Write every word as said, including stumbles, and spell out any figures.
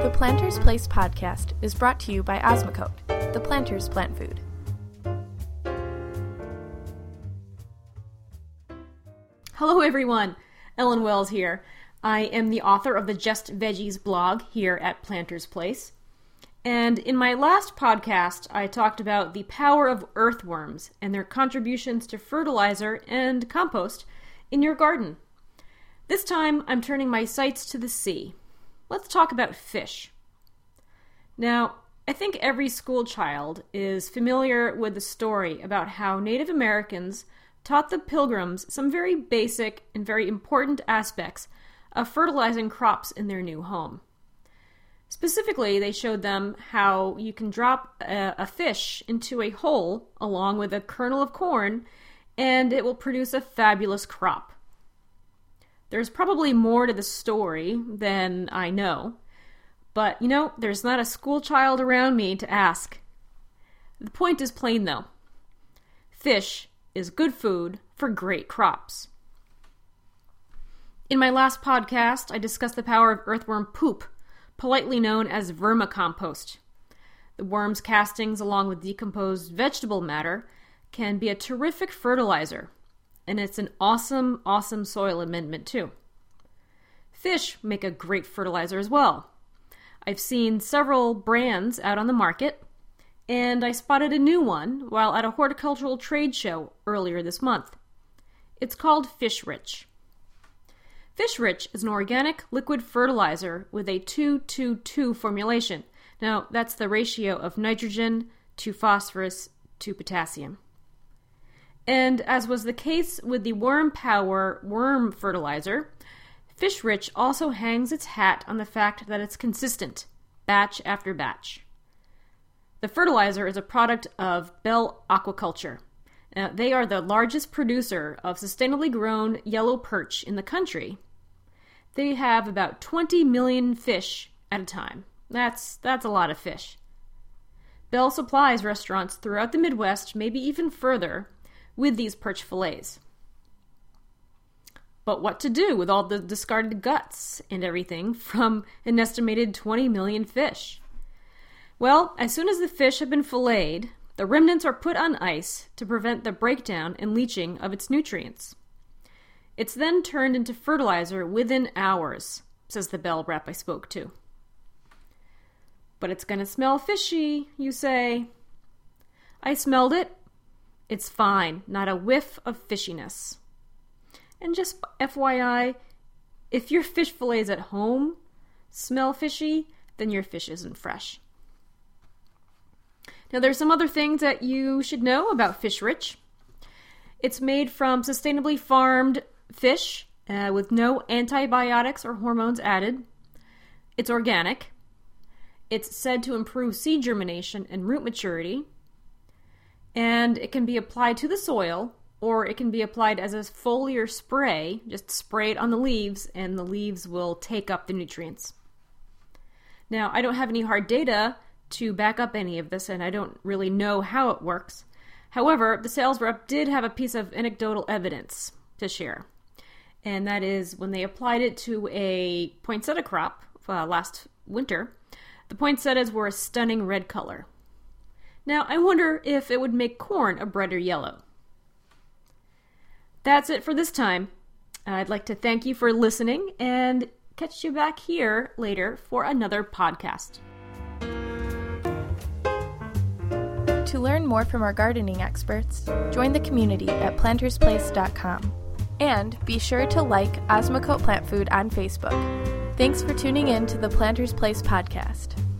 The Planter's Place podcast is brought to you by Osmocote, the Planter's Plant Food. Hello everyone, Ellen Wells here. I am the author of the Just Veggies blog here at Planter's Place. And in my last podcast, I talked about the power of earthworms and their contributions to fertilizer and compost in your garden. This time, I'm turning my sights to the sea. Let's talk about fish. Now, I think every school child is familiar with the story about how Native Americans taught the Pilgrims some very basic and very important aspects of fertilizing crops in their new home. Specifically, they showed them how you can drop a, a fish into a hole along with a kernel of corn, and it will produce a fabulous crop. There's probably more to the story than I know, but, you know, there's not a school child around me to ask. The point is plain, though. Fish is good food for great crops. In my last podcast, I discussed the power of earthworm poop, politely known as vermicompost. The worm's castings, along with decomposed vegetable matter, can be a terrific fertilizer, and it's an awesome, awesome soil amendment too. Fish make a great fertilizer as well. I've seen several brands out on the market, and I spotted a new one while at a horticultural trade show earlier this month. It's called Fish Rich. Fish Rich is an organic liquid fertilizer with a two two two formulation. Now, that's the ratio of nitrogen to phosphorus to potassium. And as was the case with the Worm Power worm fertilizer, Fish Rich also hangs its hat on the fact that it's consistent, batch after batch. The fertilizer is a product of Bell Aquaculture. Now, they are the largest producer of sustainably grown yellow perch in the country. They have about twenty million fish at a time. That's, that's a lot of fish. Bell supplies restaurants throughout the Midwest, maybe even further, with these perch fillets. But what to do with all the discarded guts and everything from an estimated twenty million fish? Well, as soon as the fish have been filleted, the remnants are put on ice to prevent the breakdown and leaching of its nutrients. It's then turned into fertilizer within hours, says the Bell rep I spoke to. But it's going to smell fishy, you say. I smelled it. It's fine, not a whiff of fishiness. And just F Y I, if your fish fillets at home smell fishy, then your fish isn't fresh. Now, there's some other things that you should know about Fish Rich. It's made from sustainably farmed fish uh, with no antibiotics or hormones added. It's organic. It's said to improve seed germination and root maturity. And it can be applied to the soil, or it can be applied as a foliar spray. Just spray it on the leaves, and the leaves will take up the nutrients. Now, I don't have any hard data to back up any of this, and I don't really know how it works. However, the sales rep did have a piece of anecdotal evidence to share, and that is when they applied it to a poinsettia crop uh, last winter, the poinsettias were a stunning red color. Now, I wonder if it would make corn a brighter yellow. That's it for this time. I'd like to thank you for listening and catch you back here later for another podcast. To learn more from our gardening experts, join the community at planters place dot com. And be sure to like Osmocote Plant Food on Facebook. Thanks for tuning in to the Planter's Place podcast.